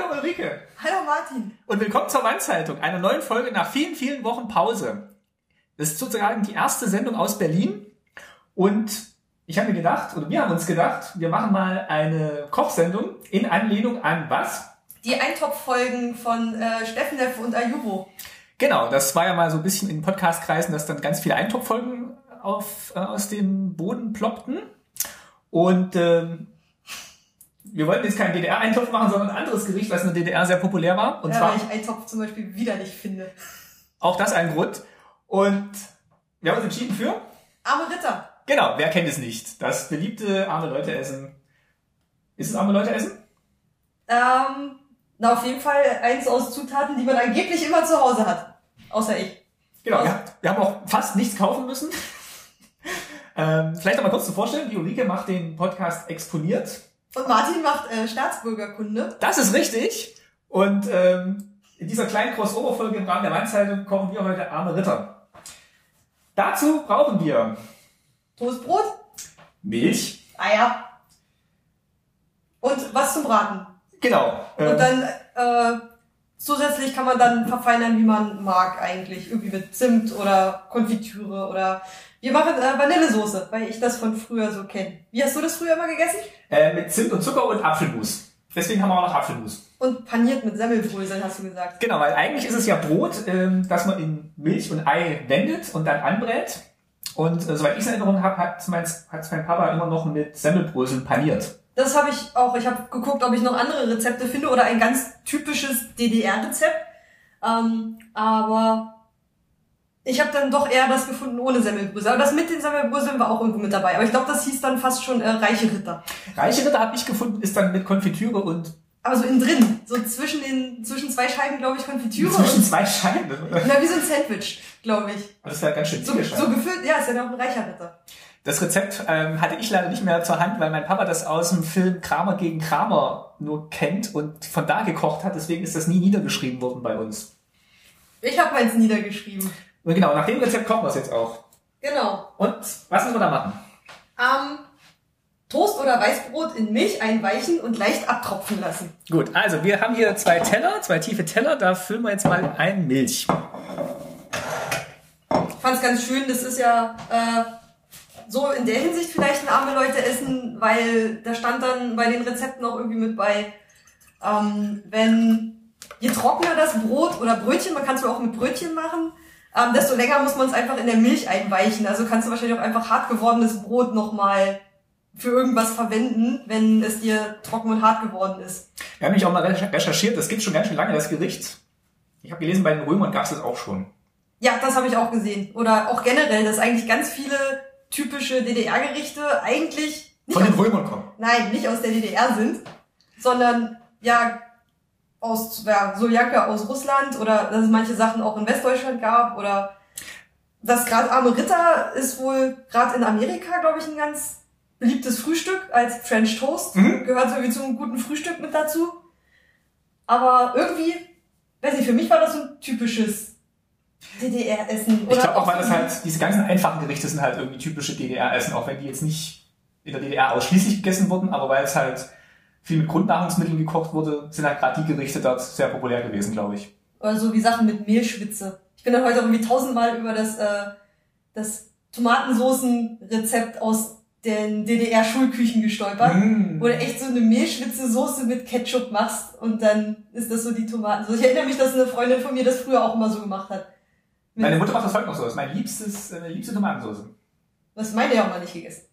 Hallo Ulrike. Hallo Martin. Und willkommen zur Wandzeitung, einer neuen Folge nach vielen, vielen Wochen Pause. Das ist sozusagen die erste Sendung aus Berlin. Und ich habe mir gedacht, oder wir haben uns gedacht, wir machen mal eine Kochsendung in Anlehnung an was? Die Eintopffolgen von Steffnev und Ayubo. Genau, das war ja mal so ein bisschen in Podcast-Kreisen, dass dann ganz viele Eintopffolgen aus dem Boden ploppten. Und wir wollten jetzt keinen DDR-Eintopf machen, sondern ein anderes Gericht, was in der DDR sehr populär war. Und zwar, weil ich Eintopf zum Beispiel widerlich finde. Auch das ein Grund. Und wir haben uns entschieden für? Arme Ritter. Genau, wer kennt es nicht? Das beliebte arme Leute-Essen. Ist es arme Leute-Essen? Na, auf jeden Fall eins aus Zutaten, die man angeblich immer zu Hause hat. Außer ich. Genau, wir haben auch fast nichts kaufen müssen. Vielleicht noch mal kurz zu vorstellen, die Ulrike macht den Podcast Exponiert. Und Martin macht Staatsbürgerkunde. Das ist richtig. Und in dieser kleinen Crossover-Folge im Rahmen der Wandzeitung kochen wir heute arme Ritter. Dazu brauchen wir Toastbrot, Milch, Eier und was zum Braten. Genau. Und dann zusätzlich kann man dann verfeinern, wie man mag eigentlich. Irgendwie mit Zimt oder Konfitüre oder... Wir machen Vanillesoße, weil ich das von früher so kenne. Wie hast du das früher immer gegessen? Mit Zimt und Zucker und Apfelmus. Deswegen haben wir auch noch Apfelmus. Und paniert mit Semmelbröseln, hast du gesagt. Genau, weil eigentlich ist es ja Brot, das man in Milch und Ei wendet und dann anbrät. Und soweit ich es in Erinnerung habe, hat's mein Papa immer noch mit Semmelbröseln paniert. Das habe ich auch. Ich habe geguckt, ob ich noch andere Rezepte finde oder ein ganz typisches DDR-Rezept. Aber ich habe dann doch eher das gefunden ohne Semmelbrösel. Aber das mit den Semmelbröseln war auch irgendwo mit dabei. Aber ich glaube, das hieß dann fast schon Reiche Ritter. Reiche Ritter habe ich gefunden, ist dann mit Konfitüre und... Aber so innen drin. So zwischen zwei Scheiben, glaube ich, Konfitüre. Zwischen zwei Scheiben? Na, wie so ein Sandwich, glaube ich. Das wäre ganz schön so gefüllt, ja, ist ja noch ein reicher Ritter. Das Rezept hatte ich leider nicht mehr zur Hand, weil mein Papa das aus dem Film Kramer gegen Kramer nur kennt und von da gekocht hat. Deswegen ist das nie niedergeschrieben worden bei uns. Ich habe meins niedergeschrieben. Und genau, nach dem Rezept kochen wir es jetzt auch. Genau. Und was müssen wir da machen? Toast oder Weißbrot in Milch einweichen und leicht abtropfen lassen. Gut, also wir haben hier zwei tiefe Teller. Da füllen wir jetzt mal ein Milch. Ich fand's ganz schön, das ist ja... so in der Hinsicht vielleicht ein arme Leute essen, weil da stand dann bei den Rezepten auch irgendwie mit bei, je trockener das Brot oder Brötchen, man kann es auch mit Brötchen machen, desto länger muss man es einfach in der Milch einweichen. Also kannst du wahrscheinlich auch einfach hart gewordenes Brot nochmal für irgendwas verwenden, wenn es dir trocken und hart geworden ist. Wir haben nämlich auch mal recherchiert, das gibt schon ganz schön lange, das Gericht. Ich habe gelesen, bei den Römern gab es das auch schon. Ja, das habe ich auch gesehen. Oder auch generell, dass eigentlich ganz viele typische DDR-Gerichte eigentlich nicht von den Römern kommen. Nein, nicht aus der DDR sind, sondern ja aus Soljanka aus Russland oder dass es manche Sachen auch in Westdeutschland gab oder das gerade arme Ritter ist wohl gerade in Amerika, glaube ich, ein ganz beliebtes Frühstück als French Toast. Gehört so irgendwie zum guten Frühstück mit dazu. Aber irgendwie, weiß nicht, für mich war das so ein typisches DDR-Essen. Ich glaube auch, weil das halt, diese ganzen einfachen Gerichte sind halt irgendwie typische DDR-Essen, auch wenn die jetzt nicht in der DDR ausschließlich gegessen wurden, aber weil es halt viel mit Grundnahrungsmitteln gekocht wurde, sind halt gerade die Gerichte dort sehr populär gewesen, glaube ich. Oder so wie Sachen mit Mehlschwitze. Ich bin dann heute irgendwie 1000-mal über das Tomatensoßen-Rezept aus den DDR-Schulküchen gestolpert, wo du echt so eine Mehlschwitze-Soße mit Ketchup machst und dann ist das so die Tomatensoße. Ich erinnere mich, dass eine Freundin von mir das früher auch immer so gemacht hat. Meine Mutter macht das heute noch so. Das ist meine liebste Tomatensoße. Das meine ja auch mal nicht gegessen.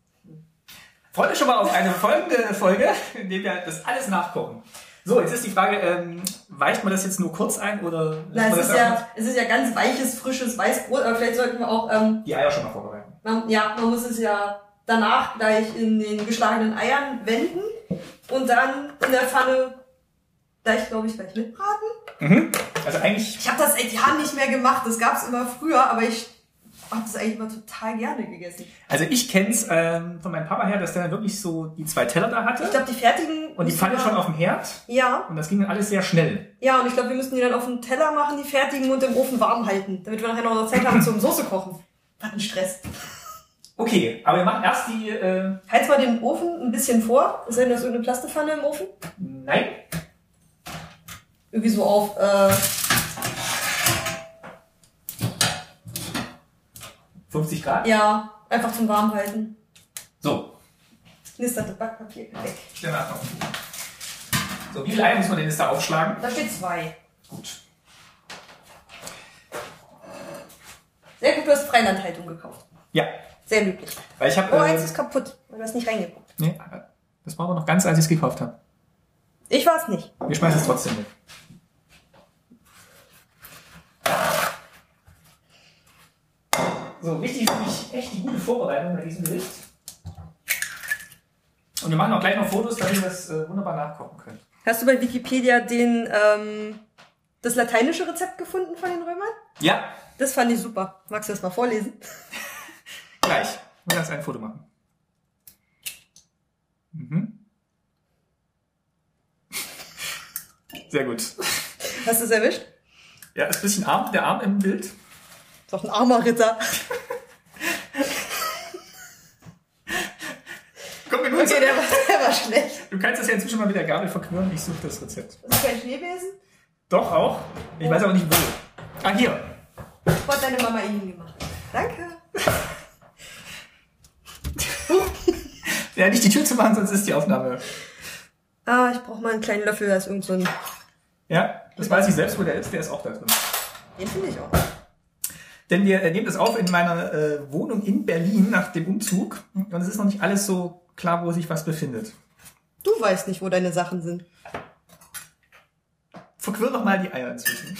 Freut euch schon mal auf eine folgende Folge, in der wir das alles nachkochen. So, jetzt ist die Frage, weicht man das jetzt nur kurz ein oder... Nein, es ist ja ganz weiches, frisches Weißbrot, aber vielleicht sollten wir auch... die Eier schon mal vorbereiten. Man muss es ja danach gleich in den geschlagenen Eiern wenden und dann in der Pfanne gleich mitbraten. Also eigentlich... Ich habe das seit Jahren nicht mehr gemacht, das gab's immer früher, aber ich habe das eigentlich immer total gerne gegessen. Also ich kenn's von meinem Papa her, dass der wirklich so die 2 Teller da hatte. Ich glaube, die fertigen... Und die Pfanne schon auf dem Herd. Ja. Und das ging dann alles sehr schnell. Ja, und ich glaube, wir müssten die dann auf den Teller machen, die fertigen und im Ofen warm halten, damit wir nachher noch Zeit haben zum Soße kochen. Was ein Stress. Okay, aber wir machen erst die... Heiz mal den Ofen ein bisschen vor. Ist denn das irgendeine Plastepfanne im Ofen? Nein. irgendwie so auf 50 Grad? ja, einfach zum Warmhalten. So. Knistert das Backpapier weg. Danach noch. So, wie viele Eier muss man denn jetzt da aufschlagen? Da steht 2. Gut. Sehr gut, du hast Freilandhaltung gekauft. Ja. Sehr löblich. Weil ich habe. Oh, eins ist kaputt, weil du hast nicht reingeguckt. Nee, das war aber noch ganz, als ich es gekauft habe. Ich war es nicht. Wir schmeißen es trotzdem weg. So, wichtig ist nämlich echt die gute Vorbereitung bei diesem Gericht. Und wir machen auch gleich noch Fotos, damit ihr das wunderbar nachkochen könnt. Hast du bei Wikipedia das lateinische Rezept gefunden von den Römern? Ja. Das fand ich super. Magst du das mal vorlesen? Gleich. Wir werden ein Foto machen. Mhm. Sehr gut. Hast du es erwischt? Ja, ist ein bisschen arm, der Arm im Bild. Ist doch ein armer Ritter. Komm, wir Okay, der war schlecht. Du kannst das ja inzwischen mal mit der Gabel verknurren. Ich suche das Rezept. Das ist kein Schneebesen? Doch, auch. Ich weiß aber nicht wo. Ah, hier. Wo hat deine Mama ihn gemacht? Danke. Ja, nicht die Tür zu machen, sonst ist die Aufnahme. Ah, ich brauche mal einen kleinen Löffel. Da ist irgend so ein... Ja, das weiß ich selbst, wo der ist. Der ist auch da drin. Den finde ich auch. Denn wir nehmen das auf in meiner Wohnung in Berlin nach dem Umzug. Und es ist noch nicht alles so klar, wo sich was befindet. Du weißt nicht, wo deine Sachen sind. Verquirr doch mal die Eier inzwischen.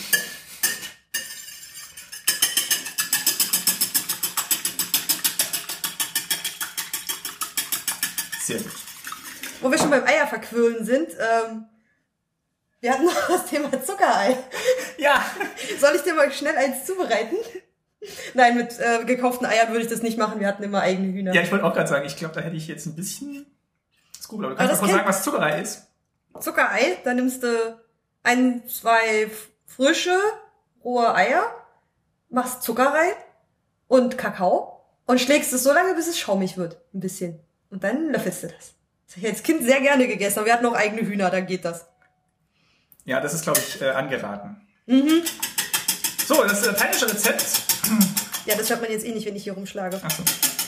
Sehr gut. Wo wir schon beim Eierverquirlen sind, wir hatten noch das Thema Zuckerei. Ja. Soll ich dir mal schnell eins zubereiten? Nein, mit gekauften Eiern würde ich das nicht machen. Wir hatten immer eigene Hühner. Ja, ich wollte auch gerade sagen, ich glaube, da hätte ich jetzt ein bisschen Skrupel. Aber du kannst Aber mal kurz sagen, was Zuckerei ist. Zuckerei, da nimmst du 1, 2 frische, rohe Eier, machst Zucker rein und Kakao und schlägst es so lange, bis es schaumig wird. Ein bisschen. Und dann löffelst du das. Das habe ich als Kind sehr gerne gegessen, aber wir hatten auch eigene Hühner, da geht das. Ja, das ist, glaube ich, angeraten. Mhm. So, das lateinische Rezept. Ja, das hört man jetzt eh nicht, wenn ich hier rumschlage. Ach so.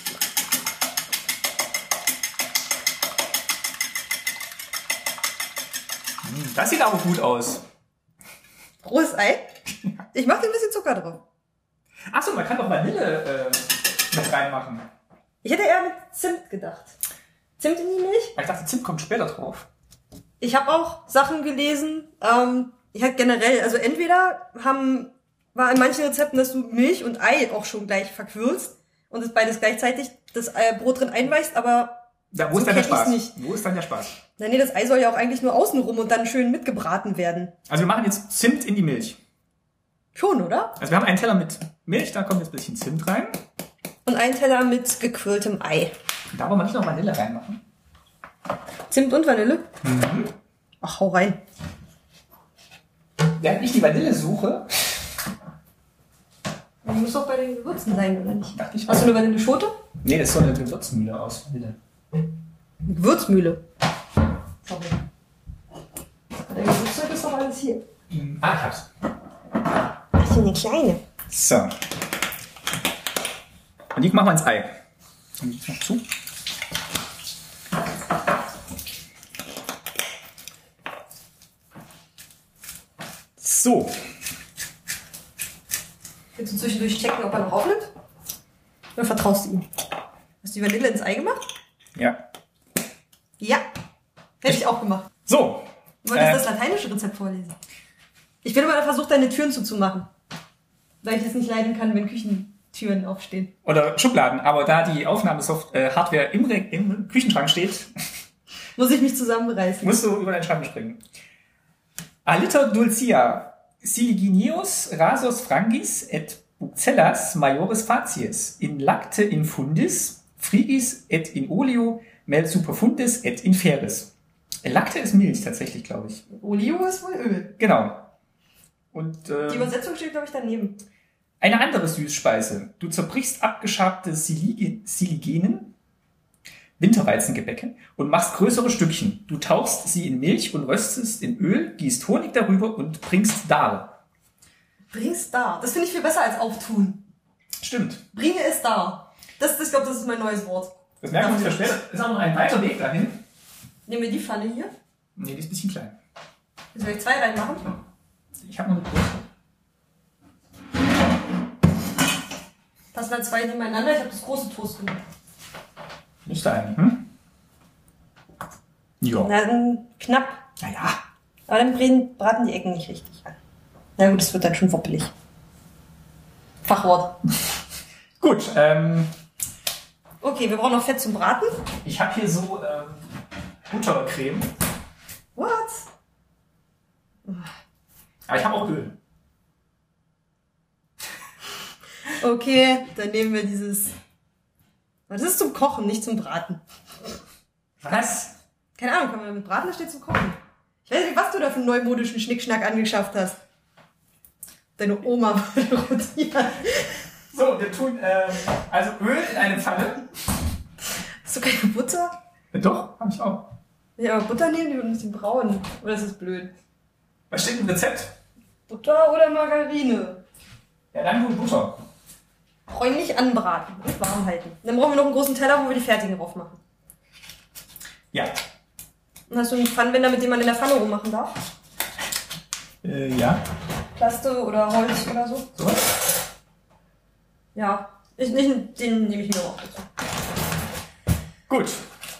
Das sieht aber gut aus. Rohes Ei? Ich mache ein bisschen Zucker drauf. Ach so, man kann doch Vanille mit reinmachen. Ich hätte eher mit Zimt gedacht. Zimt in die Milch? Ich dachte, Zimt kommt später drauf. Ich habe auch Sachen gelesen, ich halt generell, also entweder war in manchen Rezepten, dass du Milch und Ei auch schon gleich verquirlst und das beides gleichzeitig das Brot drin einweichst, aber Ja, wo so ist dann der kenn ich's Spaß? nicht. Wo ist dann der Spaß? Nein, nee, das Ei soll ja auch eigentlich nur außenrum und dann schön mitgebraten werden. Also wir machen jetzt Zimt in die Milch. Schon, oder? Also wir haben einen Teller mit Milch, da kommt jetzt ein bisschen Zimt rein. Und einen Teller mit gequirltem Ei. Da wollen wir nicht noch Vanille reinmachen. Zimt und Vanille? Mhm. Ach, hau rein. Während ich die Vanille suche, Die muss doch bei den Gewürzen sein, oder nicht? dachte ich, Hast du eine Vanilleschote? nee, das ist so eine Gewürzmühle aus Vanille. Eine Gewürzmühle. Sorry. Der Gewürzzeug ist doch alles hier. Ah, ich hab's. Ach, so eine kleine. So. Und die machen wir ins Ei. Und jetzt noch zu. So. Willst du zwischendurch checken, ob er noch aufnimmt? Oder vertraust du ihm? Hast du die Vanille ins Ei gemacht? Ja. Ja. Hätte ich auch gemacht. So. Du wolltest das lateinische Rezept vorlesen. Ich bin immer versucht, deine Türen zuzumachen. Weil ich es nicht leiden kann, wenn Küchentüren aufstehen. Oder Schubladen. Aber da die Hardware im Küchenschrank steht, Muss ich mich zusammenreißen. musst du über deinen Schrank springen. Aliter dulcia siliginius rasos frangis et bucellas maiores facies in lacte infundis frigis et in oleo mel superfundis et in feris. Lacte ist Milch tatsächlich, glaube ich. Olio ist wohl Öl. Genau. Und Die Übersetzung steht, glaube ich, daneben. eine andere Süßspeise. Du zerbrichst abgeschabte Siligenen, Winterweizengebäcke und machst größere Stückchen. Du tauchst sie in Milch und röstest in Öl, gießt Honig darüber und bringst dar. Bringst dar. Das finde ich viel besser als auftun. Stimmt. Bringe es dar. Ich glaube, das ist mein neues Wort. Das merken wir uns ja später. Das ist auch noch ein weiter Weg dahin. Nehmen wir die Pfanne hier. Nee, die ist ein bisschen klein. Soll ich 2 reinmachen? Ich habe noch eine große. Passen dann 2 nebeneinander. Ich habe das große Toast gemacht. Müsste eigentlich, Ja. Na, dann knapp. Naja. Aber dann braten die Ecken nicht richtig an. Na gut, das wird dann schon woppelig. Fachwort. Gut, Okay, wir brauchen noch Fett zum Braten. ich habe hier so Buttercreme. What? Aber ich habe auch Öl. Okay, dann nehmen wir dieses... Das ist zum Kochen, nicht zum Braten. Was? Keine Ahnung, kann man damit braten, das steht zum Kochen. Ich weiß nicht, was du da für einen neumodischen Schnickschnack angeschafft hast. Deine Oma würde rotieren. So, wir tun also Öl in eine Pfanne. Hast du keine Butter? Doch, habe ich auch. Ja, aber Butter nehmen, die wird ein bisschen braun. Oder ist das blöd? Was steht im Rezept? Butter oder Margarine? Ja, dann nur Butter. Bräunlich anbraten und warm halten. Dann brauchen wir noch einen großen Teller, wo wir die fertigen drauf machen. Ja. Und hast du einen Pfannenwender, mit dem man in der Pfanne rummachen darf? Ja. Plaste oder Holz oder so? So was? Ja. Den nehme ich mir auch dazu. Gut.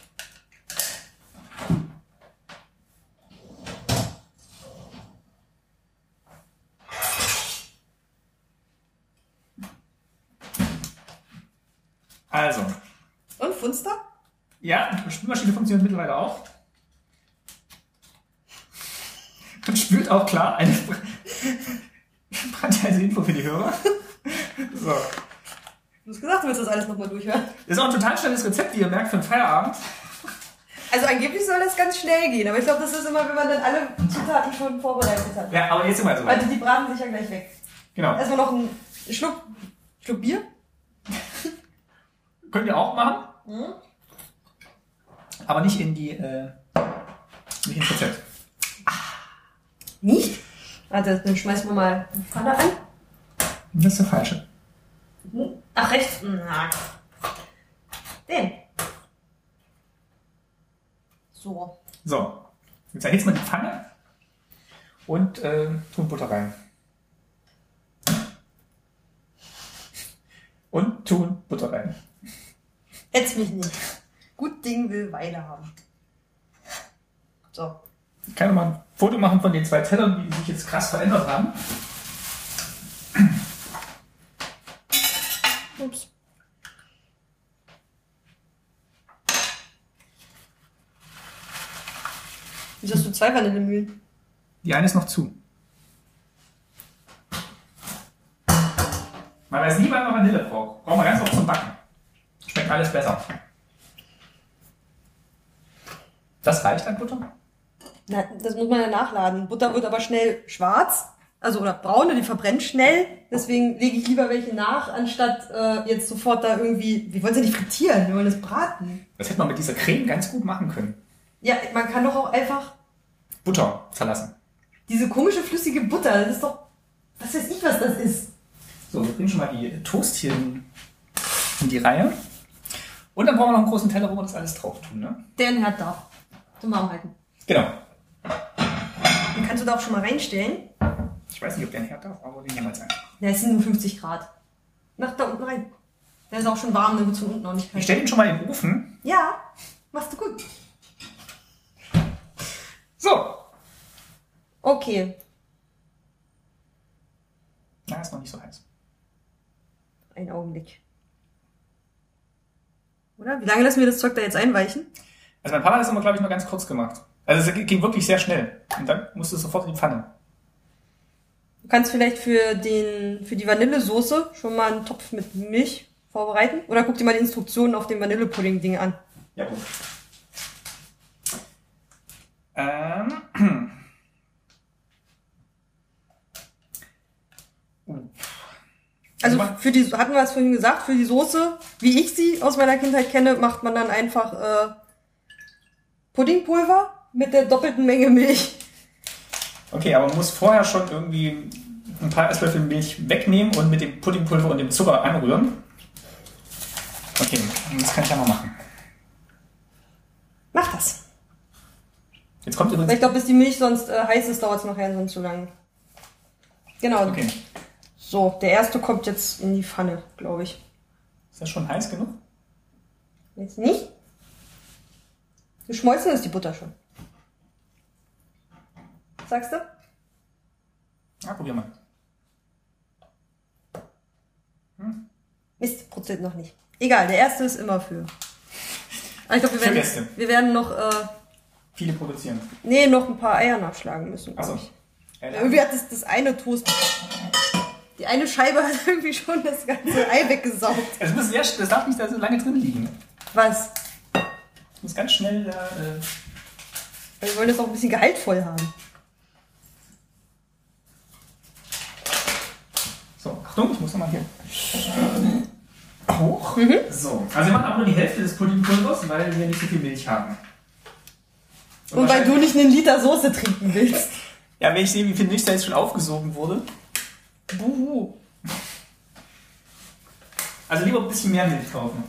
Also. Und Funster? Ja, die Spülmaschine funktioniert mittlerweile auch. Und spült auch klar eine brandheiße Info für die Hörer. So. Du hast gesagt, du willst das alles nochmal durchhören. Das ist auch ein total schnelles Rezept, wie ihr merkt, für den Feierabend. Also angeblich soll das ganz schnell gehen, aber ich glaube, das ist immer, wenn man dann alle Zutaten schon vorbereitet hat. Ja, aber jetzt sind wir so weit. Also die braten sich ja gleich weg. Genau. Erstmal noch einen Schluck Bier. Könnt ihr auch machen. Aber nicht in die nicht ins Rezept. Nicht? Warte, dann schmeißen wir mal die Pfanne an. Das ist der falsche. Ach, rechts. Na. Den. So. So. Jetzt erhitzen wir die Pfanne und tun Butter rein. Und tun Butter rein. Hetz mich nicht. Gut Ding will Weile haben. So. Ich kann noch mal ein Foto machen von den 2 Tellern, wie die sich jetzt krass verändert haben. Ups. Wieso hast du 2 Vanillemühlen? Die eine ist noch zu. Man weiß nie, wann man Vanille braucht. Brauchen wir ganz oft zum Backen. Schmeckt alles besser. Das reicht an Butter? Na, das muss man ja nachladen. Butter wird aber schnell schwarz. Also, oder braun, die verbrennt schnell. Deswegen lege ich lieber welche nach, anstatt jetzt sofort da irgendwie... Wir wollen es ja nicht frittieren, wir wollen es braten. Das hätte man mit dieser Creme ganz gut machen können. Ja, man kann doch auch einfach Butter zerlassen. diese komische flüssige Butter, das ist doch... Was weiß ich, was das ist. So, wir bringen schon mal die Toast hier in die Reihe. Und dann brauchen wir noch einen großen Teller, wo wir das alles drauf tun, ne? Der Herd darf. Zum Warmhalten. Genau. Den kannst du da auch schon mal reinstellen. Ich weiß nicht, ob der ein Herd darf, aber den jemals ein. Der ist nur 50 Grad. Mach da unten rein. Der ist auch schon warm, dann wird es von unten auch nicht Ich kalt. stelle ihn schon mal in den Ofen. Ja, machst du gut. So. Okay. Na, ist noch nicht so heiß. Einen Augenblick. Oder? Wie lange lassen wir das Zeug da jetzt einweichen? Also mein Papa hat das immer, glaube ich, nur ganz kurz gemacht. Also es ging wirklich sehr schnell. Und dann musste es sofort in die Pfanne. Du kannst vielleicht für die Vanillesoße schon mal einen Topf mit Milch vorbereiten. Oder guck dir mal die Instruktionen auf dem Vanillepudding-Ding an. Ja, gut. Also für die, hatten wir es vorhin gesagt, für die Soße, wie ich sie aus meiner Kindheit kenne, macht man dann einfach Puddingpulver mit der doppelten Menge Milch. Okay, aber man muss vorher schon irgendwie ein paar Esslöffel Milch wegnehmen und mit dem Puddingpulver und dem Zucker anrühren. Okay, das kann ich ja mal machen. Mach das. Jetzt kommt übrigens... Weil ich glaube, bis die Milch sonst heiß ist, dauert es nachher sonst zu lange. Genau. Okay. So, der erste kommt jetzt in die Pfanne, glaube ich. Ist das schon heiß genug? Jetzt nicht? Geschmolzen ist die Butter schon. Sagst du? Ja, probier mal. Mist, Prozent noch nicht. Egal, der erste ist immer für. Aber ich glaube, wir werden noch... viele produzieren. Nee, noch ein paar Eier nachschlagen müssen. Achso. Irgendwie hat das eine Toast... Die eine Scheibe hat irgendwie schon das ganze Ei weggesaugt. Das darf nicht da so lange drin liegen. Was? Das muss ganz schnell da... Wir wollen das auch ein bisschen gehaltvoll haben. So, Achtung, ich muss nochmal hier hoch. So, also wir machen auch nur die Hälfte des Puddingpulvers, weil wir nicht so viel Milch haben. Und weil du nicht einen Liter Soße trinken willst. Ja, wenn ich sehe, wie viel Milch da jetzt schon aufgesogen wurde. Buhu. Also lieber ein bisschen mehr Milch kaufen.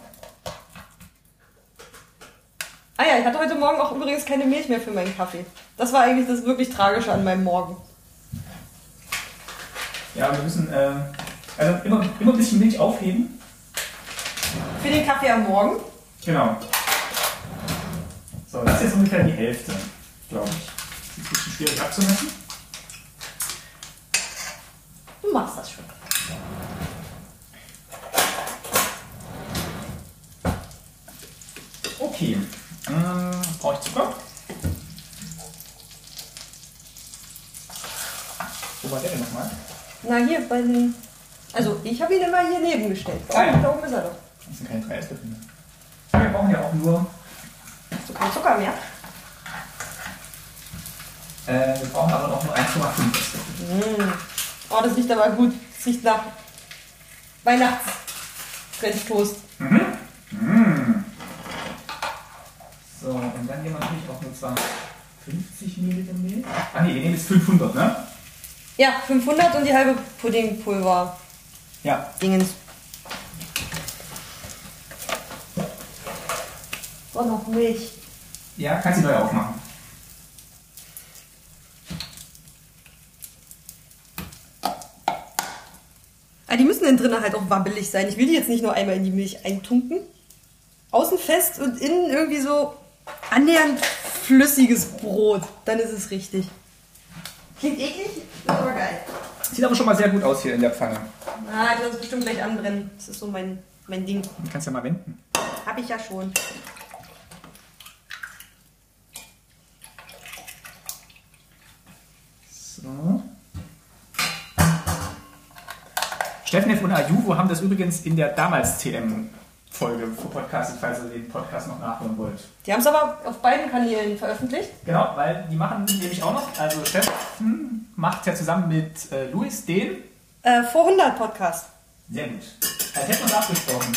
Ah ja, ich hatte heute Morgen auch übrigens keine Milch mehr für meinen Kaffee. Das war eigentlich das wirklich Tragische an meinem Morgen. Ja, wir müssen also immer ein bisschen Milch aufheben. Für den Kaffee am Morgen? Genau. So, das ist jetzt ungefähr die Hälfte, glaube ich. Das ist ein bisschen schwierig abzumessen. Du machst das schon. Okay. Brauche ich Zucker? Wo war der denn nochmal? Na hier, bei den... Also, ich habe ihn immer hier nebengestellt. Ah, ja. Da oben ist er doch. Das sind keine 3 Esslöffel mehr. Wir brauchen ja auch nur... Hast du keinen Zucker mehr? Wir brauchen aber auch nur 1,5 Esslöffel. Oh, das riecht aber gut. Das riecht nach Weihnachts-French-Toast. So, und dann nehmen wir natürlich auch nur 250 Milliliter Milch. Ah ne, wir nehmen jetzt 500, ne? Ja, 500 und die halbe Puddingpulver. Ja. Dingens. So, noch Milch. Ja, kannst du neu aufmachen. Ah, die müssen innen drin halt auch wabbelig sein. Ich will die jetzt nicht nur einmal in die Milch eintunken. Außen fest und innen irgendwie so annähernd flüssiges Brot. Dann ist es richtig. Klingt eklig, ist aber geil. Sieht aber schon mal sehr gut aus hier in der Pfanne. Ah, ich lasse es bestimmt gleich anbrennen. Das ist so mein Ding. Du kannst ja mal wenden. Hab ich ja schon. So. Steffnev und Ayuvo haben das übrigens in der damals TM-Folge verpodcastet, falls ihr den Podcast noch nachhören wollt. Die haben es aber auf beiden Kanälen veröffentlicht. Genau, weil die machen nämlich auch noch, also Steffen macht ja zusammen mit Luis den... Vor 100 Podcast. Sehr gut. Als hätten wir uns abgesprochen.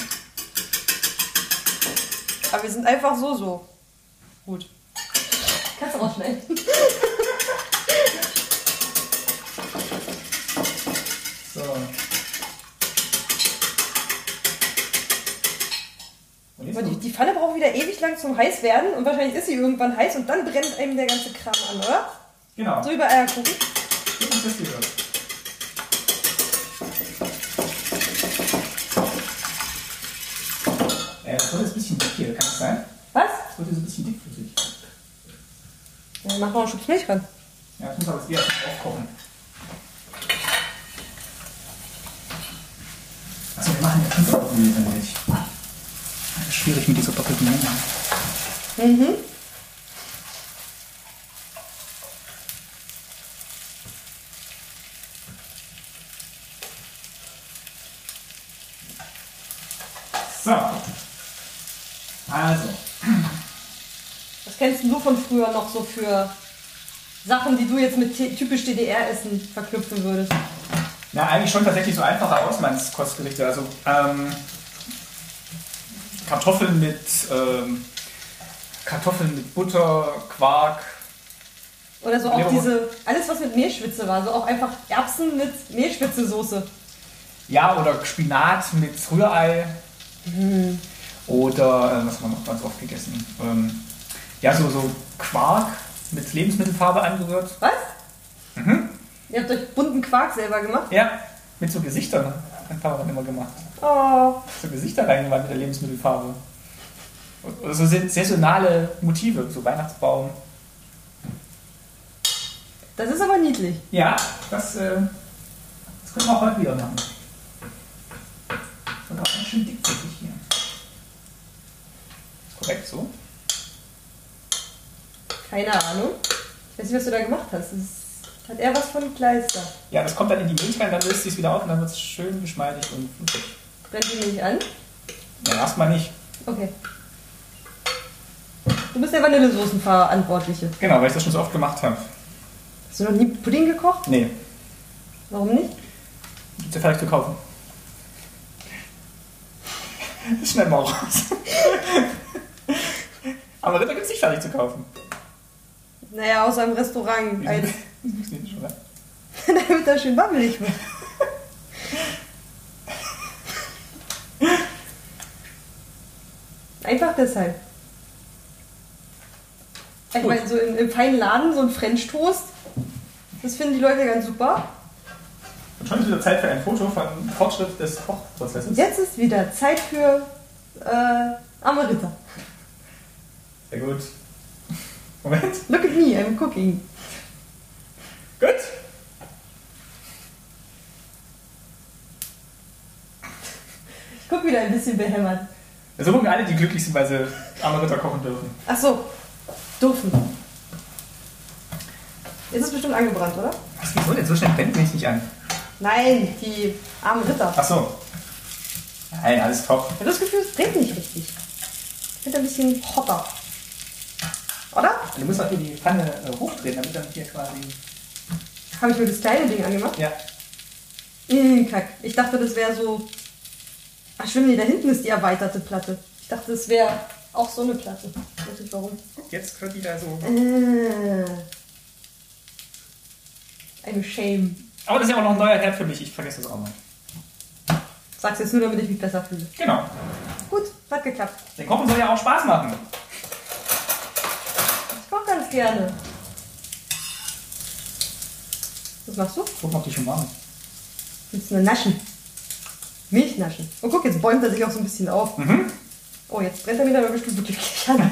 Aber wir sind einfach so gut. Kannst du rausschneiden. So. Die Pfanne braucht wieder ewig lang zum heiß werden und wahrscheinlich ist sie irgendwann heiß und dann brennt einem der ganze Kram an, oder? Genau. So wie bei Eierkuchen. So ist das gehört. Das wird jetzt ein bisschen dick hier, kann das sein? Was? Das wird jetzt ein bisschen dickflüssig. Dann machen wir einen Schubs Milch ran. Ja, das muss aber jetzt eher aufkochen. Achso, wir machen ja 5 Milliliter Milch. Das ist schwierig mit dieser doppelten Menge. So. Also. Was kennst du von früher noch so für Sachen, die du jetzt mit typisch DDR-Essen verknüpfen würdest? Na, eigentlich schon tatsächlich so einfache Hausmannskostgerichte. Also Kartoffeln mit Butter, Quark. Oder so auch Leberwurst. alles was mit Mehlschwitze war. So auch einfach Erbsen mit Mehlschwitze-Soße. Ja, oder Spinat mit Rührei. Oder, was haben wir noch ganz oft gegessen? Ja, so Quark mit Lebensmittelfarbe angerührt. Was? Mhm. Ihr habt euch bunten Quark selber gemacht? Ja, mit so Gesichtern. Hat Papa dann immer gemacht. Oh. So Gesichter reingemacht mit der Lebensmittelfarbe. Oder so saisonale Motive, so Weihnachtsbaum. Das ist aber niedlich. Ja, das können wir auch heute wieder machen. Und auch ganz schön dickflüssig hier. Ist korrekt so? Keine Ahnung. Ich weiß nicht, was du da gemacht hast. Hat eher was von Kleister. Ja, das kommt dann in die Milch rein, dann löst sie es wieder auf und dann wird es schön geschmeidig und flüssig. Brennt die Milch an? Ja, erstmal nicht. Okay. Du bist der Vanillesoßenverantwortliche. Genau, weil ich das schon so oft gemacht habe. Hast du noch nie Pudding gekocht? Nee, Warum nicht? gibt's ja fertig zu kaufen. Das schneiden wir auch raus. Aber Ritter gibt's nicht fertig zu kaufen. Naja, außer im Restaurant. Das funktioniert schon, oder? Damit das schön wabbelig wird. Einfach deshalb. Ich Gut. meine, so im feinen Laden, so ein French Toast, das finden die Leute ganz super. Und schon ist wieder Zeit für ein Foto vom Fortschritt des Kochprozesses. Jetzt ist wieder Zeit für arme Ritter. Sehr gut. Moment. Look at me, I'm cooking. Gut. Ich guck wieder ein bisschen behämmert. Wir suchen alle, die glücklich sind, weil sie arme Ritter kochen dürfen. Ach so, dürfen. Jetzt ist bestimmt angebrannt, oder? Was, wieso denn? So schnell brennt mich nicht an. Nein, die armen Ritter. Ach so. Nein, alles top. Ich habe das Gefühl, es brennt nicht richtig. Ich finde ein bisschen hotter. Oder? Du musst auch hier die Pfanne hochdrehen, damit dann hier quasi... Habe ich mir das kleine Ding angemacht? Ja. Kack. Ich dachte, das wäre so... Ach stimmt, nee, da hinten ist die erweiterte Platte. Ich dachte, das wäre auch so eine Platte. Ich weiß nicht warum. Guck, jetzt wird die da so... Eine Shame. Aber das ist ja auch noch ein neuer Herd für mich. Ich vergesse das auch mal. Sag's jetzt nur, damit ich mich besser fühle. Genau. Gut, hat geklappt. Der Kochen soll ja auch Spaß machen. Ich koche ganz gerne. Was machst du? Guck mal, ob die schon warm ist. Willst du eine naschen? Milch naschen. Oh, guck, jetzt bäumt er sich auch so ein bisschen auf. Mhm. Oh, jetzt brennt er mir dann aber bestimmt wirklich an.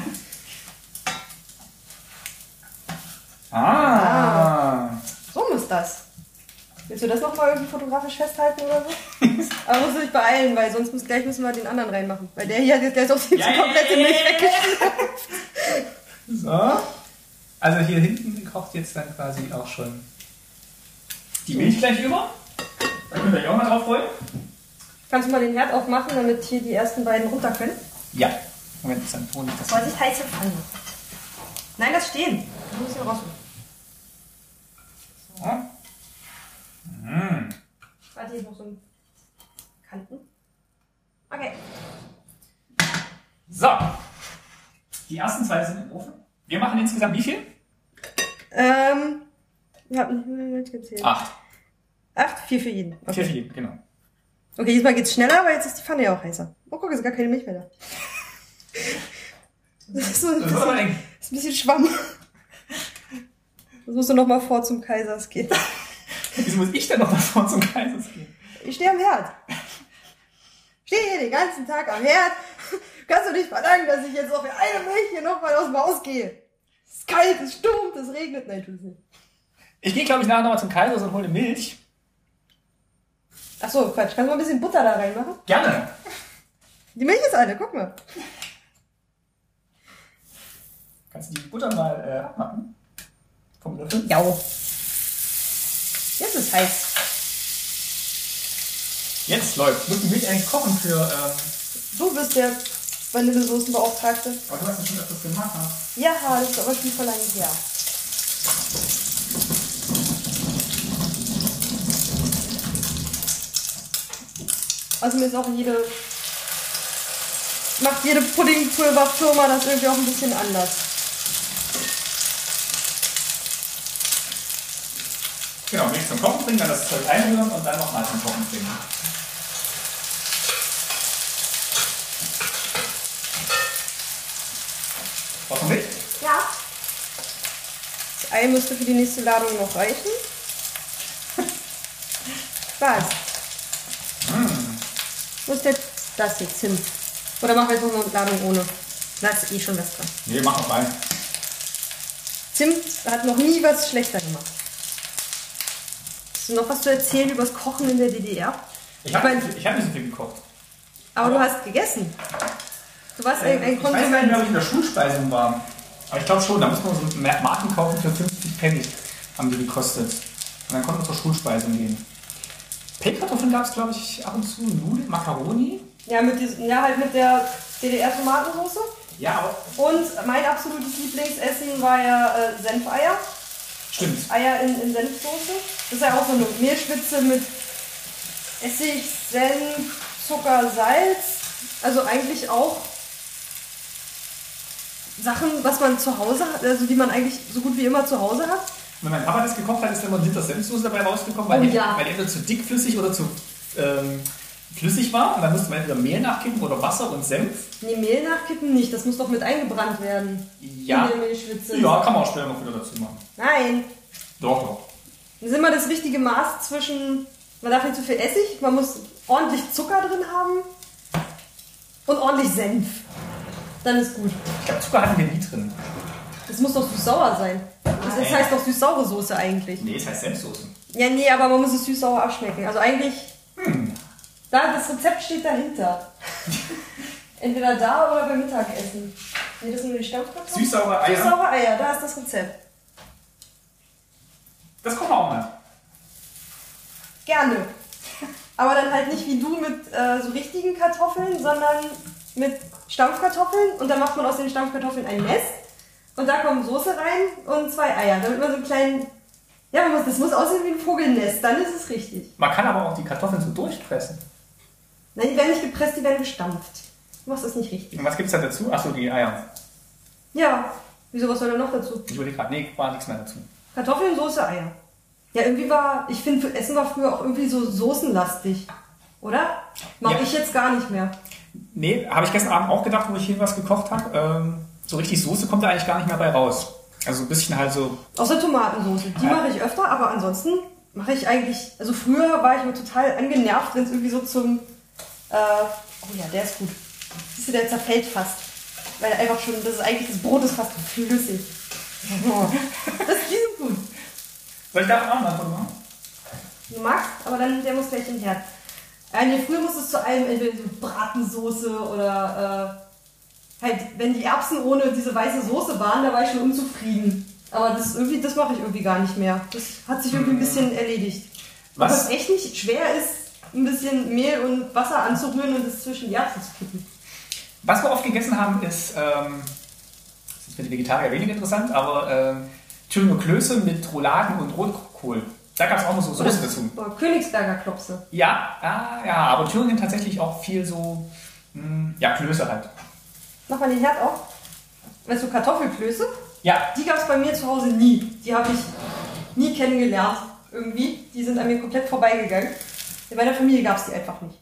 So muss das. Willst du das nochmal irgendwie fotografisch festhalten oder so? Aber musst du dich beeilen, weil sonst müssen wir den anderen reinmachen. Weil der hier hat jetzt gleich auch die komplette Milch weggeschnappt. So. Also hier hinten kocht jetzt dann quasi auch schon die Milch gleich über. Da könnt ihr euch auch mal drauf freuen. Kannst du mal den Herd aufmachen, damit hier die ersten beiden runter können? Ja. Moment, ist dann Honig. Das Vorsicht, heiße Pfanne. Nein, das stehen. Du musst ihn raus. so. Warte, hier ist noch so ein Kanten. Okay. So. Die ersten zwei sind im Ofen. Wir machen insgesamt wie viel? Ich hab nicht mehr mitgezählt. 8. 8, 4 für jeden. Okay. 4 für jeden, genau. Okay, diesmal geht's schneller, aber jetzt ist die Pfanne ja auch heißer. Oh, guck, ist gar keine Milch mehr da. Das ist so ein Das ist aber eng. ist ein bisschen Schwamm. Das musst du noch mal vor zum Kaisers gehen. Wieso muss ich denn noch davor zum Kaisers gehen? Ich stehe am Herd. Stehe hier den ganzen Tag am Herd. Kannst du nicht verlangen, dass ich jetzt auf eine Milch hier noch mal aus dem Haus gehe? Es ist kalt, es stürmt, es regnet. Nein, tut es nicht. Ich gehe, glaube ich, nachher nochmal zum Kaisers und hole Milch. Ach so, Quatsch. Kannst du mal ein bisschen Butter da reinmachen? Gerne. Die Milch ist alle, guck mal. Kannst du die Butter mal abmachen? Vom Löffel? Ja. Jetzt ist heiß. Jetzt läuft. Muss die Milch eigentlich kochen für... Du bist der Vanillesoßenbeauftragte. Aber du hast ja schon öfters gemacht. Ja, das ist aber schon vor lange her. Also macht jede Puddingpulverfirma das irgendwie auch ein bisschen anders. Genau, Milch zum Kochen bringen, dann das Zeug einrühren und dann nochmal zum Kochen bringen. Brauchst du Milch? Ja. Das Ei müsste für die nächste Ladung noch reichen. Was? Wo ist jetzt das hier? Zimt. Oder machen wir jetzt noch eine Ladung ohne? Da ist eh schon was dran. Nee, mach noch rein. Zimt hat noch nie was schlechter gemacht. Hast du noch was zu erzählen über das Kochen in der DDR? Ich habe nicht so viel gekocht. Aber du hast gegessen. Du warst ein Ich weiß nicht Konsument. mehr, ob ich in der Schulspeisung war. Aber ich glaube schon, da muss man so Marken kaufen für 50 Pfennig. Haben die gekostet. Und dann konnte man zur Schulspeisung gehen. Pellkartoffeln gab es, glaube ich, ab und zu. Nudeln, Macaroni. Ja, halt mit der DDR-Tomatensauce. Ja, aber... Und mein absolutes Lieblingsessen war ja Senfeier. Stimmt. Eier in Senfsoße. Das ist ja auch so eine Mehlschwitze mit Essig, Senf, Zucker, Salz. Also eigentlich auch Sachen, was man zu Hause hat, also die man eigentlich so gut wie immer zu Hause hat. Wenn mein Papa das gekocht hat, ist immer ein Liter Senfsoße dabei rausgekommen, weil die entweder zu dickflüssig oder zu flüssig war. Und dann musste man entweder Mehl nachkippen oder Wasser und Senf. Nee, Mehl nachkippen nicht. Das muss doch mit eingebrannt werden. Ja. In der Mehlschwitze. Ja, kann man auch später noch wieder dazu machen. Nein. Doch. Das ist immer das richtige Maß zwischen, man darf nicht zu viel Essig, man muss ordentlich Zucker drin haben und ordentlich Senf. Dann ist gut. Ich glaube, Zucker hatten wir nie drin. Das muss doch süß-sauer sein. Das heißt doch süß-saure Soße eigentlich. Nee, es heißt Senfsoße. Ja, nee, aber man muss es süß-sauer abschmecken. Also eigentlich, das Rezept steht dahinter. Entweder da oder beim Mittagessen. Nee, das sind nur die Stammkartoffeln. Süß-saure Eier. Süß-saure Eier, da ist das Rezept. Das kochen wir auch mal. Gerne. Aber dann halt nicht wie du mit so richtigen Kartoffeln, sondern mit Stampfkartoffeln. Und dann macht man aus den Stampfkartoffeln ein Nest. Und da kommt Soße rein und 2 Eier. Damit man so einen kleinen... Ja, das muss aussehen wie ein Vogelnest. Dann ist es richtig. Man kann aber auch die Kartoffeln so durchpressen. Nein, die werden nicht gepresst, die werden gestampft. Du machst das nicht richtig. Und was gibt es da dazu? Achso, die Eier. Ja. Wieso, was soll da noch dazu? Ich überlege gerade, nee, war nichts mehr dazu. Kartoffeln, Soße, Eier. Ja, irgendwie ich finde, Essen war früher auch irgendwie so soßenlastig. Oder? Mach ich jetzt gar nicht mehr. Nee, habe ich gestern Abend auch gedacht, wo ich hier was gekocht habe. So richtig Soße kommt da eigentlich gar nicht mehr bei raus. Also ein bisschen halt so... Außer Tomatensoße. Die mache ich öfter, aber ansonsten mache ich eigentlich... Also früher war ich immer total angenervt, wenn es irgendwie so zum... oh ja, der ist gut. Siehst du, der zerfällt fast. Weil einfach schon... Das Brot ist fast flüssig. Die sind gut. Soll ich davon auch mal machen? Du magst, aber dann der muss gleich in den Herd. Nee, früher musste es zu allem entweder so Bratensoße oder halt, wenn die Erbsen ohne diese weiße Soße waren, da war ich schon unzufrieden. Aber das mache ich irgendwie gar nicht mehr. Das hat sich irgendwie ein bisschen erledigt. Was echt nicht schwer ist, ein bisschen Mehl und Wasser anzurühren und es zwischen die Erbsen zu kippen. Was wir oft gegessen haben, ist, das ist für die Vegetarier weniger interessant, aber Thüringer Klöße mit Rouladen und Rotkohl. Da gab es auch noch so Soße dazu. Königsberger Klopse. Ja, aber Thüringen tatsächlich auch viel so, Klöße halt. Mach mal den Herd auf. Weißt du, Kartoffelklöße? Ja. Die gab es bei mir zu Hause nie. Die habe ich nie kennengelernt irgendwie. Die sind an mir komplett vorbeigegangen. In meiner Familie gab es die einfach nicht.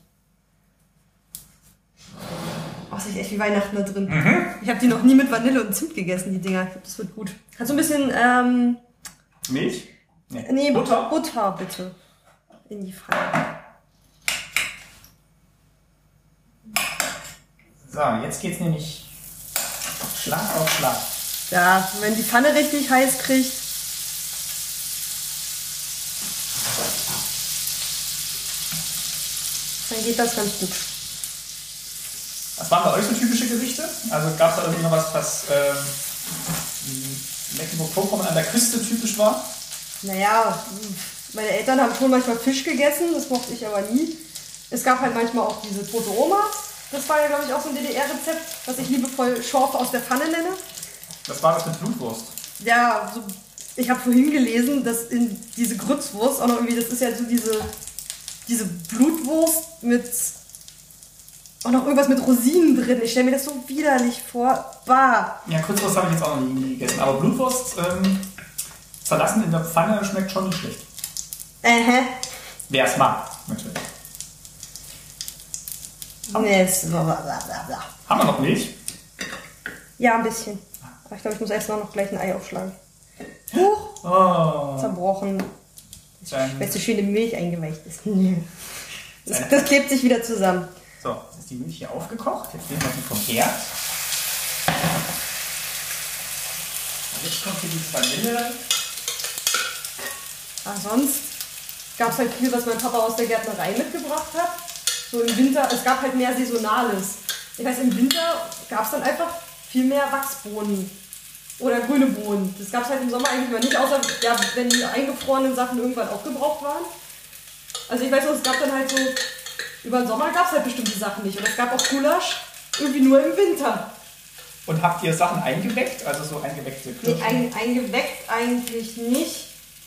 Oh, das ist echt wie Weihnachten da drin. Mhm. Ich habe die noch nie mit Vanille und Zimt gegessen, die Dinger. Ich glaube, das wird gut. Kannst du ein bisschen... Milch? Nee, Butter bitte. In die Pfanne. So, jetzt geht's nämlich Schlag auf Schlag. Ja, wenn die Pfanne richtig heiß kriegt. Dann geht das ganz gut. Was waren bei euch so typische Gerichte? Also gab es da irgendwie noch was Mecklenburg-Vorpommern an der Küste typisch war? Naja, meine Eltern haben schon manchmal Fisch gegessen, das mochte ich aber nie. Es gab halt manchmal auch diese tote Oma. Das war ja, glaube ich, auch so ein DDR-Rezept, was ich liebevoll Schorf aus der Pfanne nenne. Was war das mit Blutwurst? Ja, so, ich habe vorhin gelesen, dass in diese Grützwurst auch noch irgendwie, das ist ja so diese Blutwurst mit auch noch irgendwas mit Rosinen drin. Ich stelle mir das so widerlich vor. Bah. Ja, Kurzwurst habe ich jetzt auch noch nie gegessen. Aber Blutwurst zerlassen in der Pfanne schmeckt schon nicht schlecht. Wer es mag, natürlich. Nee, ist blablabla. Haben wir noch Milch? Ja, ein bisschen. Aber ich glaube, ich muss erst noch gleich ein Ei aufschlagen. Huch! Oh. Zerbrochen. Dann, Weil es so schön in Milch eingeweicht ist. Das klebt sich wieder zusammen. so, jetzt ist die Milch hier aufgekocht. Jetzt nehmen wir die vom Herd. Und jetzt kommt hier die Vanille. Sonst gab es halt viel, was mein Papa aus der Gärtnerei mitgebracht hat. So im Winter, es gab halt mehr Saisonales. Ich weiß, im Winter gab es dann einfach viel mehr Wachsbohnen oder grüne Bohnen. Das gab es halt im Sommer eigentlich mal nicht, außer ja, wenn die eingefrorenen Sachen irgendwann aufgebraucht waren. Also ich weiß noch, es gab dann halt so, über den Sommer gab es halt bestimmte Sachen nicht. Und es gab auch Gulasch irgendwie nur im Winter. Und habt ihr Sachen eingeweckt? Also so eingeweckte Kirschen? Nee, eingeweckt eigentlich nicht.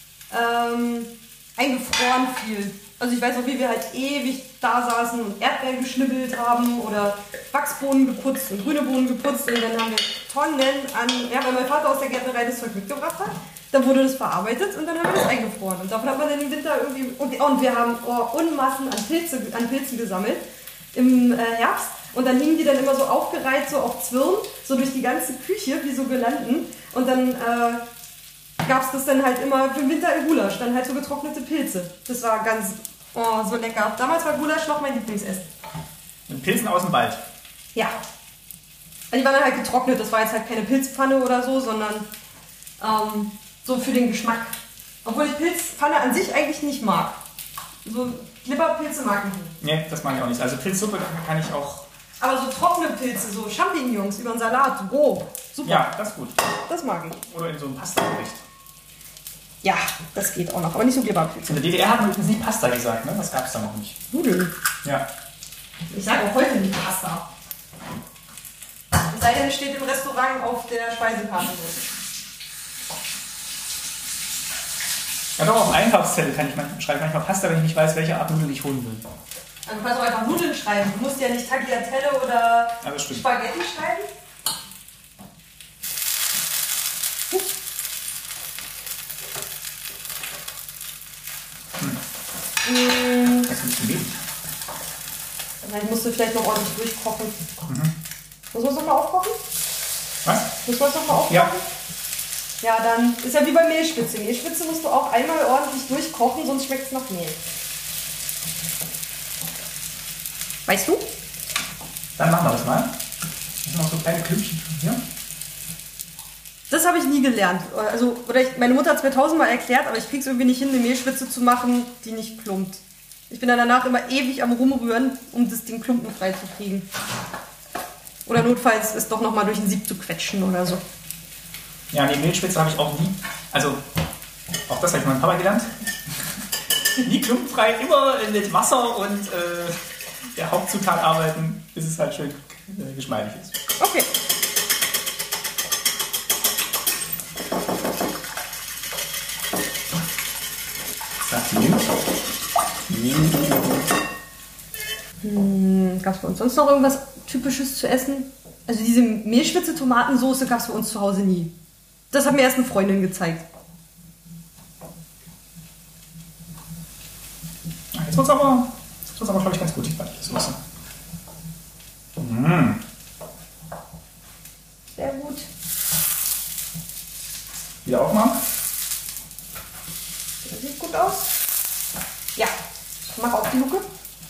Eingefroren viel. Also ich weiß noch, wie wir halt ewig da saßen und Erdbeeren geschnibbelt haben oder Wachsbohnen geputzt und grüne Bohnen geputzt und dann haben wir Tonnen an, ja, weil mein Vater aus der Gärtnerei das Zeug mitgebracht hat, dann wurde das verarbeitet und dann haben wir das eingefroren und davon hat man dann im Winter irgendwie, und wir haben Unmassen an Pilzen gesammelt im Herbst und dann hingen die dann immer so aufgereiht, so auf Zwirn, so durch die ganze Küche, wie so Girlanden und dann gab es das dann halt immer für den Winter im Gulasch, dann halt so getrocknete Pilze. Das war ganz, so lecker. Damals war Gulasch noch mein Lieblingsessen. Mit Pilzen aus dem Wald? Ja. Also die waren dann halt getrocknet, das war jetzt halt keine Pilzpfanne oder so, sondern so für den Geschmack. Obwohl ich Pilzpfanne an sich eigentlich nicht mag. So Glibberpilze mag ich nicht. Nee, das mag ich auch nicht. Also Pilzsuppe kann ich auch... Aber so trockene Pilze, so Champignons über den Salat, roh, super. Ja, das ist gut. Das mag ich. Oder in so einem Pasta-Gericht. Ja, das geht auch noch, aber nicht so Glibberpilze. In der DDR hat man übrigens nie Pasta gesagt, ne? Das gab es da noch nicht. Nudeln. Ja. Ich sage auch heute nicht Pasta. Es sei denn, es steht im Restaurant auf der Speisekarte. Ja, doch, auf Einkaufszettel schreibe ich manchmal Pasta, wenn ich nicht weiß, welche Art Nudeln ich holen will. Also du kannst auch einfach Nudeln schreiben. Du musst ja nicht Tagliatelle oder Ja, Spaghetti schreiben. Das ist nicht zu wenig. Dann musst du vielleicht noch ordentlich durchkochen. Muss man es nochmal aufkochen? Was? Muss man es nochmal aufkochen? Ja. Ja, dann ist ja wie bei Mehlspitze. Mehlspitze musst du auch einmal ordentlich durchkochen, sonst schmeckt es nach Mehl. Weißt du? Dann machen wir das mal. Das sind noch so kleine Klüppchen hier. Das habe ich nie gelernt. Also, meine Mutter hat es mir 1000-mal erklärt, aber ich kriege es irgendwie nicht hin, eine Mehlspitze zu machen, die nicht klumpt. Ich bin dann danach immer ewig am Rumrühren, um das Ding klumpenfrei zu kriegen. Oder notfalls es doch nochmal durch ein Sieb zu quetschen oder so. Ja, die Mehlspitze habe ich auch nie. Also, auch das habe ich von meinem Papa gelernt. Nie klumpenfrei, immer mit Wasser und der Hauptzutat arbeiten, bis es halt schön geschmeidig ist. Okay. Sagt sie. Gab es bei uns sonst noch irgendwas Typisches zu essen? Also diese Mehlspitze Tomatensoße gab es bei uns zu Hause nie. Das hat mir erst eine Freundin gezeigt. Jetzt wird es aber, glaube ich, ganz gut, die Soße. Sehr gut. Wieder aufmachen. Das sieht gut aus. Ja, mach auf die Luke.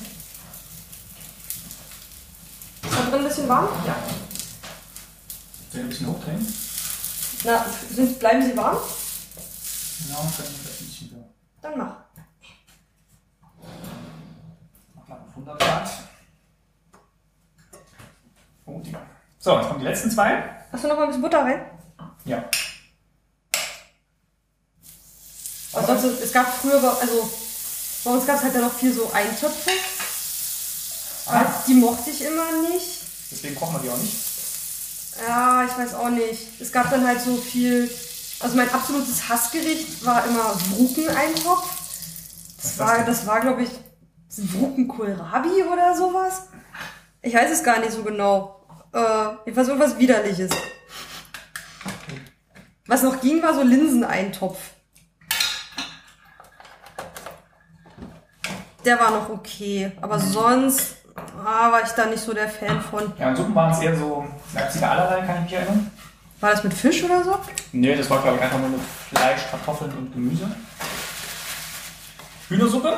Ist da drin ein bisschen warm? Ja. Soll ich ein bisschen hochdrehen? Na, bleiben Sie warm? Genau, dann vielleicht ein bisschen wieder. Dann mach. Mach mal auf 100 Grad. Oh, die. So, jetzt kommen die letzten zwei. Hast du noch mal ein bisschen Butter rein? Ja. Ansonsten, es gab früher, also bei uns gab es halt dann noch viel so Eintöpfe. Die mochte ich immer nicht. Deswegen kochen wir die auch nicht. Ja, ich weiß auch nicht. Es gab dann halt so viel, also mein absolutes Hassgericht war immer Wrukeneintopf. Das war glaube ich, Wruken-Kohlrabi oder sowas. Ich weiß es gar nicht so genau. Jedenfalls irgendwas Widerliches. Was noch ging, war so Linseneintopf. Der war noch okay. Aber sonst war ich da nicht so der Fan von. Ja, und Suppen waren es eher so Leipziger allerlei, kann ich mich erinnern. War das mit Fisch oder so? Nee, das war, glaube ich, einfach nur mit Fleisch, Kartoffeln und Gemüse. Hühnersuppe?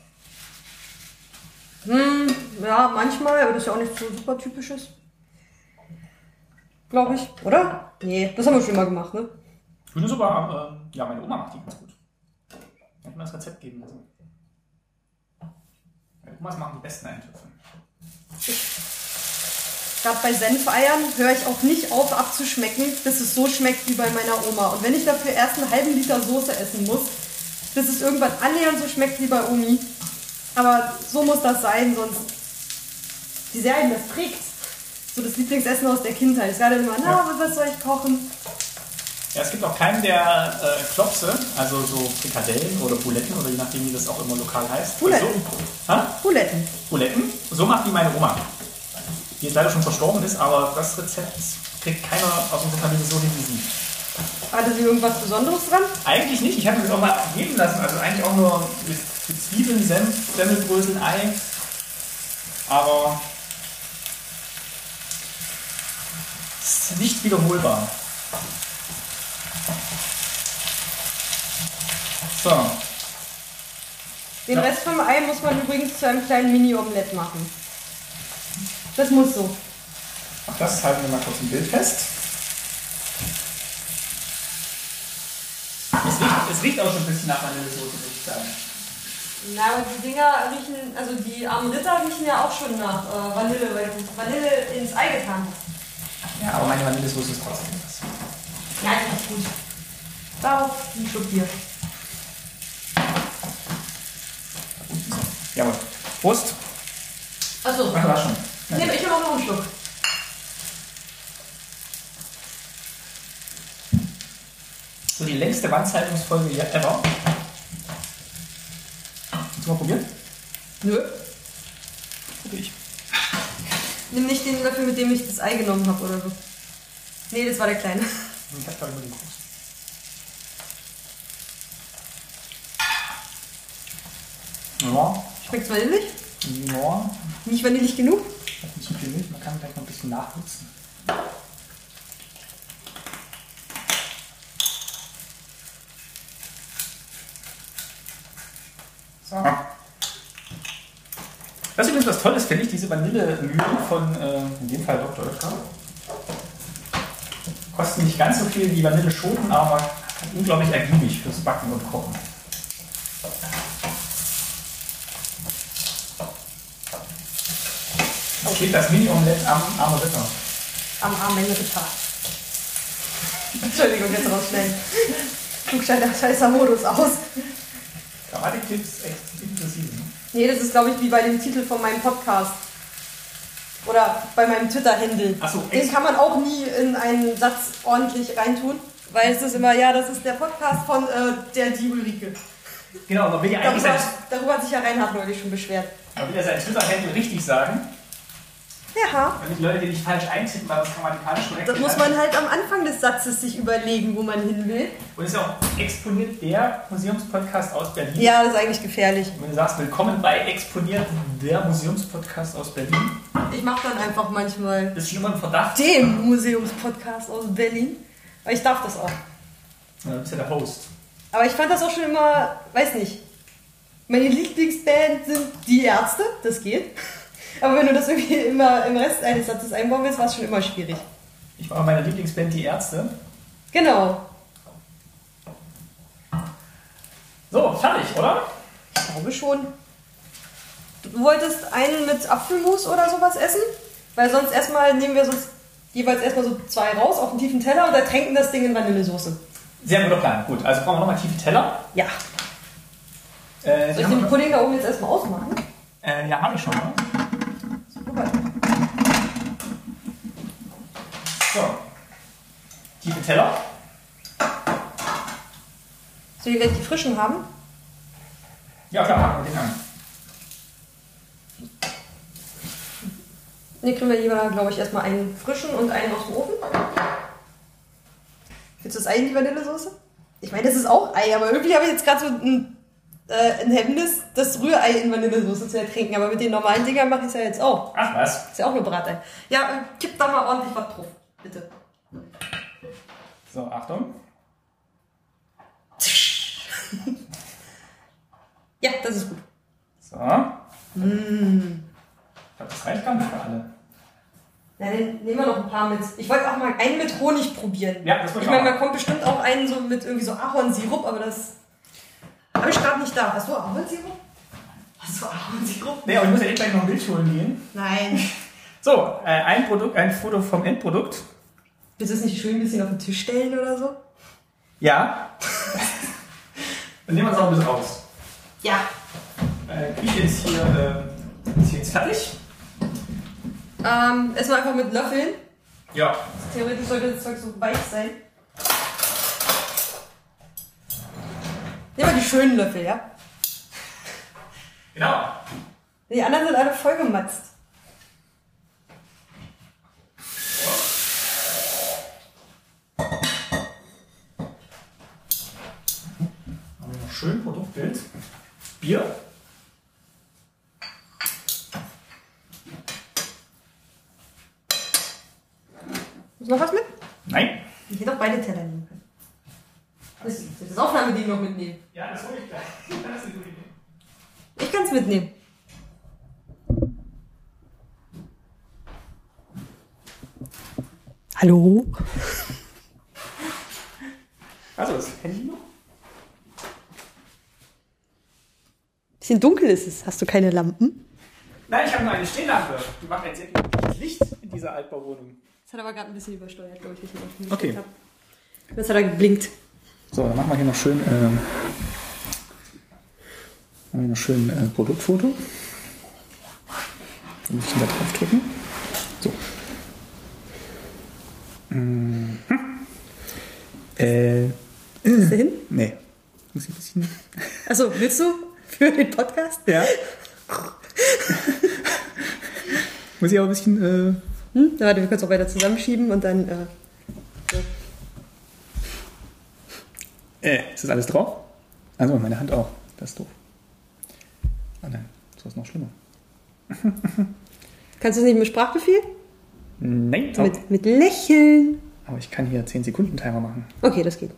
Ja, manchmal, aber das ist ja auch nicht so super typisches. Glaube ich, oder? Nee, das haben wir schon mal gemacht, ne? Hühnersuppe, ja, meine Oma macht die ganz gut. Ich kann mir das Rezept geben lassen. Meine Omas machen die besten Eintöpfe. Gerade bei Senfeiern höre ich auch nicht auf abzuschmecken, bis es so schmeckt wie bei meiner Oma. Und wenn ich dafür erst einen halben Liter Soße essen muss, bis es irgendwann annähernd so schmeckt wie bei Omi. Aber so muss das sein, sonst... Wie sehr einem das trägt. So das Lieblingsessen aus der Kindheit. Ich sage immer, was soll ich kochen? Ja, es gibt auch keinen, der Klopse, also so Frikadellen oder Buletten oder je nachdem, wie das auch immer lokal heißt. Buletten. So, Buletten. Buletten. So macht die meine Oma. Die jetzt leider schon verstorben ist, aber das Rezept kriegt keiner aus unserer Familie so hin wie sie. Hatte sie irgendwas Besonderes dran? Eigentlich nicht. Ich habe mir das auch mal geben lassen. Also eigentlich auch nur mit Zwiebeln, Senf, Semmelbröseln, Ei. Aber es ist nicht wiederholbar. So. Den Rest vom Ei muss man übrigens zu einem kleinen Mini-Omelett machen. Das muss so. Auch das halten wir mal kurz im Bild fest. Es riecht auch schon ein bisschen nach Vanillesoße, würde ich sagen. Na, aber die Dinger riechen, also die armen Ritter riechen ja auch schon nach Vanille, weil du Vanille ins Ei getan hast. Ja, aber meine Vanillesoße ist trotzdem was. Ja, das ist gut. Darauf ein Schluck Bier. Jawohl. Prost. Achso. Ach, war schon. Ja. Nee, ich will auch noch einen Schluck. So die längste Wandzeitungsfolge ever. Hast du mal probiert? Nö. Probier ich. Nimm nicht den Löffel, mit dem ich das Ei genommen habe oder so. Nee, das war der kleine. Ich hab da über den Kuss. Ja. Schmeckt's vanillig? Ja. Nicht vanillig genug? Hat nicht zu viel Milch, man kann gleich noch ein bisschen nachwürzen. So. Was übrigens was Tolles finde ich, diese Vanillemühlen von, in dem Fall Dr. Oetker. Kosten nicht ganz so viel wie Vanilleschoten, aber unglaublich ergiebig fürs Backen und Kochen. Steht das Mini-Omelett am armen Ritter. Am armen Ritter. Entschuldigung, jetzt rausschneiden. Klugscheißer Modus aus. Grammatik-Tipps exklusiv. Nee, das ist, glaube ich, wie bei dem Titel von meinem Podcast. Oder bei meinem Twitter-Handle. Ach so, den kann man auch nie in einen Satz ordentlich reintun. Weil es ist immer, ja, das ist der Podcast von die Ulrike. Genau, man will ja eigentlich darüber hat sich ja Reinhard neulich schon beschwert. man will ja sein Twitter-Handle richtig sagen. Ja. Damit die Leute die nicht falsch eintippen, weil das grammatikalisch korrekt Das muss man halt am Anfang des Satzes sich überlegen, wo man hin will. Und es ist ja auch exponiert der Museumspodcast aus Berlin. Ja, das ist eigentlich gefährlich. Und wenn du sagst, willkommen bei Exponiert, der Museumspodcast aus Berlin. Ich mache dann einfach manchmal Das ist schon immer ein Verdacht. den Museumspodcast aus Berlin. Aber ich darf das auch. Ja, du bist ja der Host. Aber ich fand das auch schon immer, weiß nicht. Meine Lieblingsband sind die Ärzte, das geht. Aber wenn du das irgendwie immer im Rest eines Satzes einbauen willst, war es schon immer schwierig. Ich war meine Lieblingsband, die Ärzte. Genau. So, fertig, oder? Ich glaube schon. Du wolltest einen mit Apfelmus oder sowas essen? Weil sonst nehmen wir sonst jeweils erstmal so 2 raus auf einen tiefen Teller und ertränken das Ding in Vanillesoße. Sehr guter Plan. Gut, also brauchen wir nochmal tiefe Teller. Ja. Soll ich den Pudding da oben jetzt erstmal ausmachen? Ja, habe ich schon. Ne? Super. So. Tiefe Teller. Soll ich gleich die frischen haben? Ja, klar, machen wir den an. Hier kriegen wir lieber, glaube ich, erstmal einen frischen und einen aus dem Ofen. Willst du das Ei in die Vanillesoße? Ich meine, das ist auch Ei, aber irgendwie habe ich jetzt gerade so ein Hemmnis, das Rührei in Vanillesoße zu ertrinken. Aber mit den normalen Dingern mache ich es ja jetzt auch. Ach was. Ist ja auch nur Bratei. Ja, kipp da mal ordentlich was drauf, bitte. So, Achtung. Ja, das ist gut. So. Ich glaube, das reicht gar nicht für alle. Na, dann nehmen wir noch ein paar mit. Ich wollte auch mal einen mit Honig probieren. Ja, das wollte ich meine, man kommt bestimmt auch einen so mit irgendwie so Ahornsirup, aber das habe ich gerade nicht da. Hast du Ahornsirup? Nee, aber ich muss ja gleich noch ein Bild holen gehen. Nein. So, ein Foto vom Endprodukt. Willst du es nicht schön ein bisschen auf den Tisch stellen oder so? Ja. Dann nehmen wir es auch ein bisschen aus. Ja. Küche ist jetzt fertig. Essen wir einfach mit Löffeln. Ja. Theoretisch sollte das Zeug so weich sein. Nehmen wir die schönen Löffel, ja? Genau. Die anderen sind alle voll gematzt. Haben wir noch schön Produktbild. Bier. Ist noch was mit? Nein. Ich hätte auch beide Teller nehmen können. Das Aufnahmeding noch mitnehmen. Ja, das hole ich gleich. Das ist eine gute Idee. Ich kann es mitnehmen. Hallo? Also, das Handy noch? Bisschen dunkel ist es. Hast du keine Lampen? Nein, ich habe nur eine Stehlampe. Die macht ein sehr gutes Licht in dieser Altbauwohnung. Das hat aber gerade ein bisschen übersteuert, glaube ich, wie ich Okay. habe. Das hat er geblinkt. So, dann machen wir hier noch schön, Produktfoto. Dann muss ich da drauf drücken. So. Ist der hin? Nee. Muss ich ein bisschen. Achso, willst du für den Podcast? Ja. Muss ich auch ein bisschen. Na, warte, wir können es auch weiter zusammenschieben und dann. So. Ist das alles drauf? Also meine Hand auch. Das ist doof. Oh nein, so ist noch schlimmer. Kannst du es nicht mit Sprachbefehl? Nein, doch. Mit Lächeln. Aber ich kann hier 10 Sekunden Timer machen. Okay, das geht.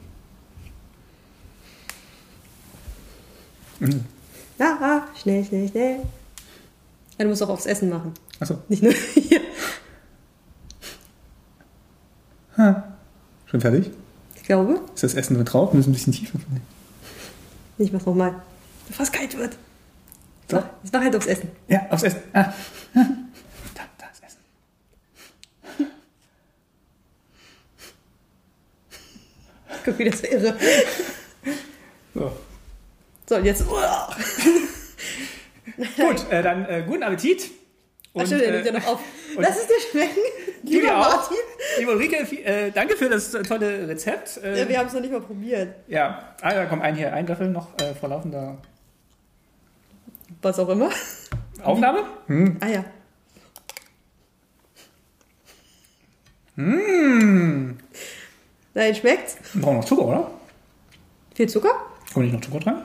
Ja, schnell, schnell, schnell. Ja, du musst auch aufs Essen machen. Achso. Nicht nur hier. Schon fertig? Ich glaube. Ist das Essen mit drauf? Wir müssen ein bisschen tiefer. Ich mach's nochmal. Bevor es kalt wird. So. Ich mach halt aufs Essen. Ja, aufs Essen. Da ist Essen. Guck, wie das wäre. So. So, und jetzt. Gut, dann guten Appetit. Ach stimmt, der nimmt ja noch auf. Lass es dir schmecken. Lieber Martin. Liebe Ulrike, danke für das tolle Rezept. Ja, wir haben es noch nicht mal probiert. Ja, da kommt ein Löffel noch vor laufender Was auch immer. Aufnahme. Ah ja. Nein, schmeckt's? Wir brauchen noch Zucker, oder? Viel Zucker? Kommt nicht noch Zucker dran?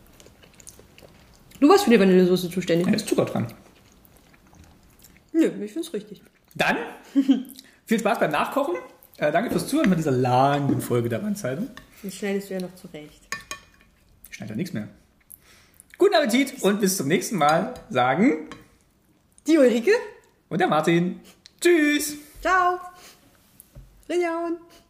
Du warst für die Vanillesoße zuständig. Da ist Zucker dran. Nö, ich find's richtig. Dann viel Spaß beim Nachkochen. Danke fürs Zuhören bei dieser langen Folge der Wandzeitung. Das schneidest du ja noch zurecht. Ich schneide ja nichts mehr. Guten Appetit und bis zum nächsten Mal, sagen Die Ulrike. und der Martin. Tschüss. Ciao. Rinjauen.